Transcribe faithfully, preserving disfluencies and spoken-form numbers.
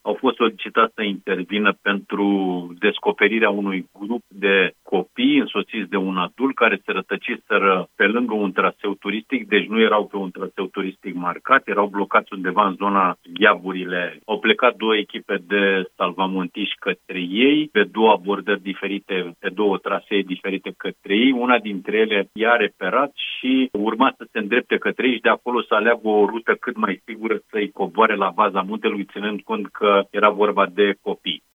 au fost solicitați să intervină pentru descoperirea unui grup de copii însoțiți de un adult care se rătăciseră pe lângă un traseu turistic, deci nu erau pe un traseu turistic marcat, erau blocați undeva în zona Gheaburile. Au plecat două echipe de salvamontiști către ei, pe două abordări diferite, pe două trasee diferite către ei. Una dintre ele i-a reperat și urma să se îndrepte către ei și de acolo să aleagă o rută cât mai sigură să-i coboare la baza muntelui, ținând cont că era vorba de copii.